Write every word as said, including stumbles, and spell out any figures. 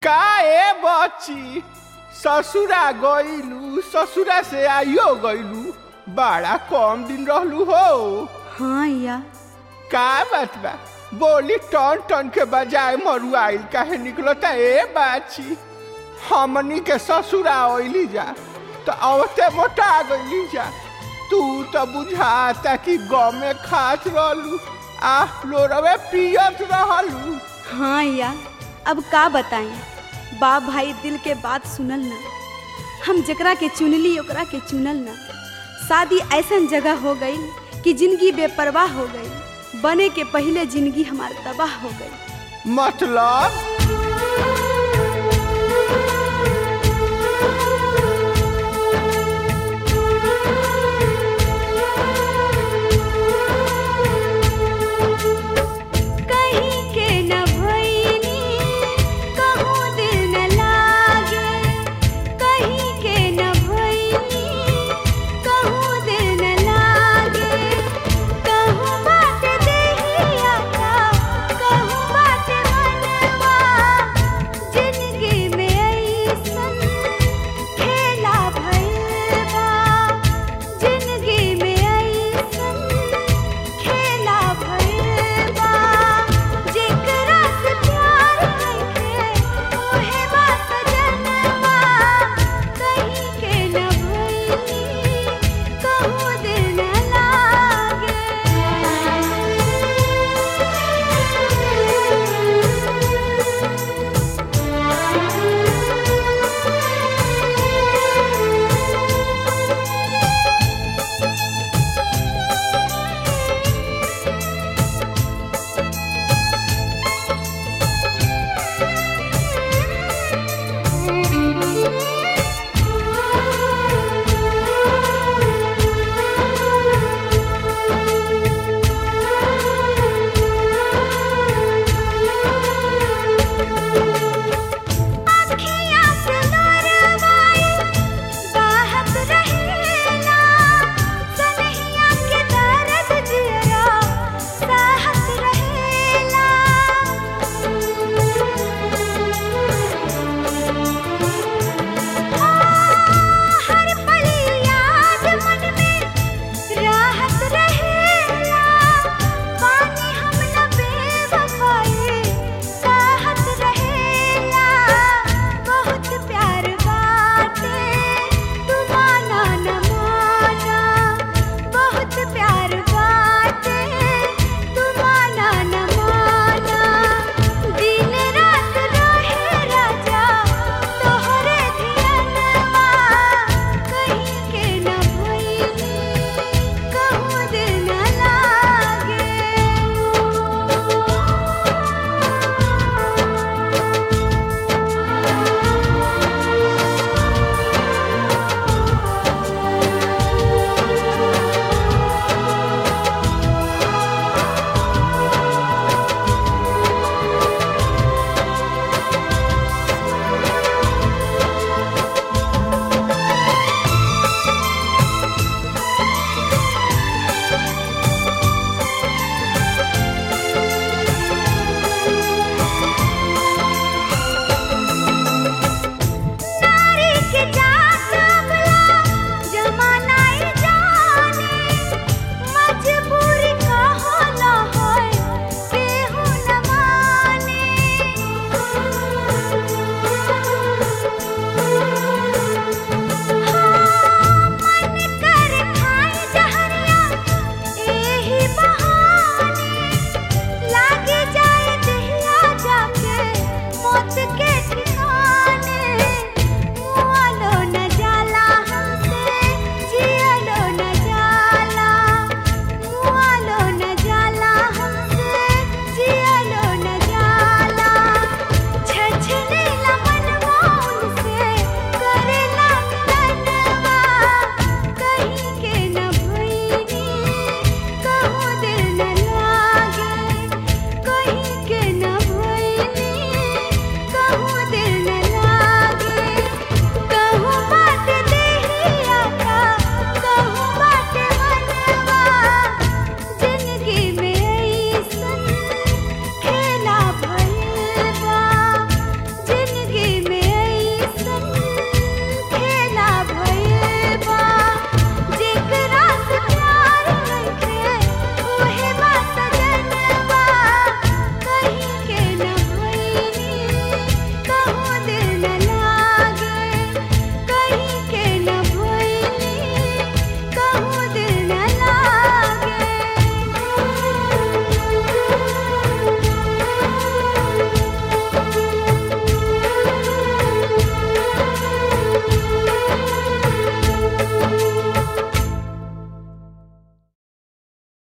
का ए बच्ची ससुरा गईलू, ससुरा से आइयो गईलू, बड़ा कम दिन रहलू हो। हाँ या का बात बा, बोली टन टन के बजाय मरुआइल काहे निकलता ए बाची। हमनी के ससुरा आइली जा तो औते मोटा गईली जा। तू तो बुझाता कि गमे खात रहलू आ लोरवे पियत रहलू। हाँ या अब का बताएं, बाप भाई दिल के बात सुनल ना, हम जकरा के चुनली ओकरा के चुनल ना। शादी ऐसन जगह हो गई कि जिंदगी बेपरवाह हो गई, बने के पहले जिंदगी हमार तबाह हो गई। मतलब